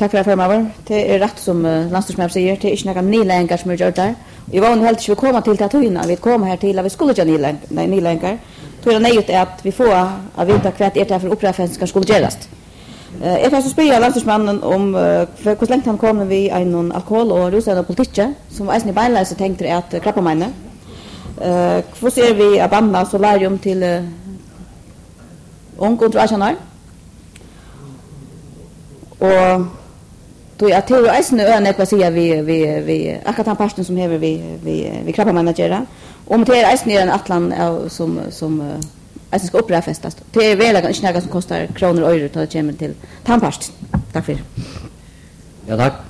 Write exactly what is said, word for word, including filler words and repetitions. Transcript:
tack för förmaver. Det är rätt som uh, landstingsmän säger, det är inte några nylänkar som är gjort där. Jag var helt inte komma till tatuina, vi kommer här till att vi skulle göra nylänkar, nej nylänkar. Tror jag nej att vi får att veta kvart är det för operafanska skulle göras. Eh jag kan så spela landstingsmannen om uh, för hur länge han kommer vi en alkohol och rusa och politik som var i beinleis så tänkte att krappa mig. Eh hur ser vi att banna solarium till uh, ung kontrollationer. Och då jag tror att snö är vad säger vi vi vi akkurat den pasten som häver vi vi vi krabbar managera om det är snö en atlan som som alltså ska opera festas. Det är väl inte något som kostar kronor och euro att det kommer till tandpast. Tack för. Ja tack.